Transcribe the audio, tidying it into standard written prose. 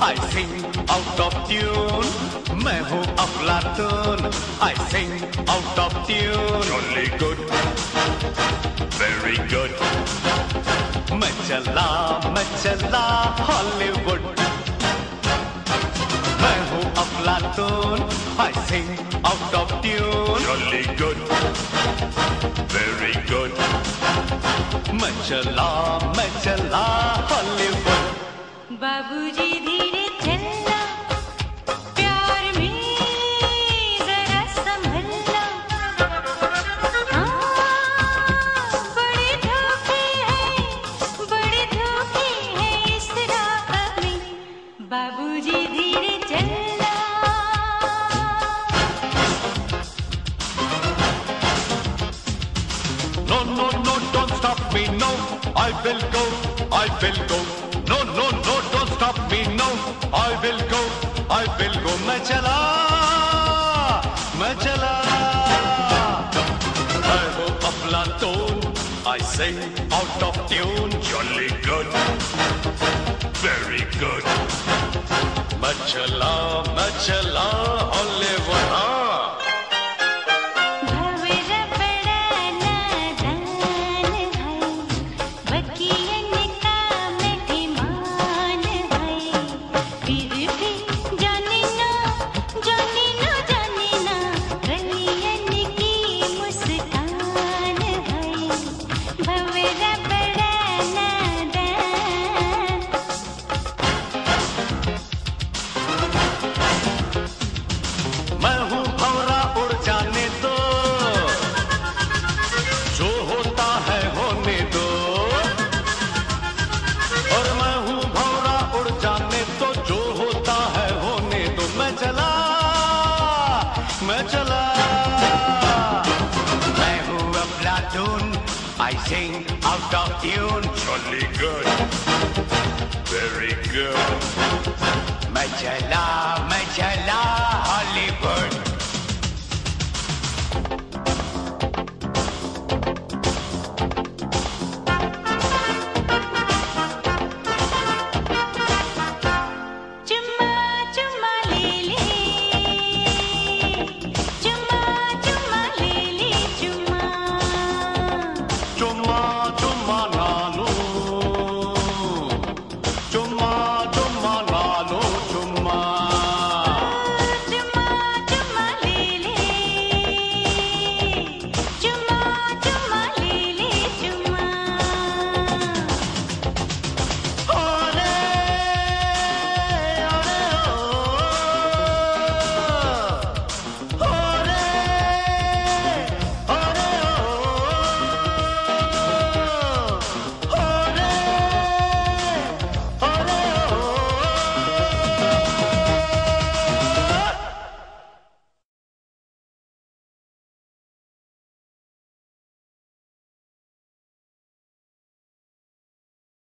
I sing out of tune. मैं हूँ अफलातून, I sing out of tune. Jolly good, very good. मैं चला हॉलीवुड. मैं हूँ अफलातून, I sing out of tune. Jolly good, very good. मैं चला हॉलीवुड. बाबूजी धीरे चलना, प्यार में जरा संभलना. बड़े धोखे हैं इस राह में. बाबूजी धीरे चलना. No, don't stop me, no. I will go. No, don't stop me, no. I will go. मैं चला. मैं हूँ अफलातून, I sing out of tune. Jolly good, very good. मैं चला हॉलीवुड. भंवरा बड़ा नादान है, बकियन का मेहमान है. फिर भी जाने ना, रलियन की मुस्कान है. भंवरा बड़ा नादान. मैं हूँ भंवरा, उड़ जाने दो. जो होता है होने दो. और मैं हूँ भंवरा, उड़ जाने दो. जो होता है होने दो. मैं चला. मैं हूँ अफलातून, I sing out of tune. Jolly good, very good. मैं चला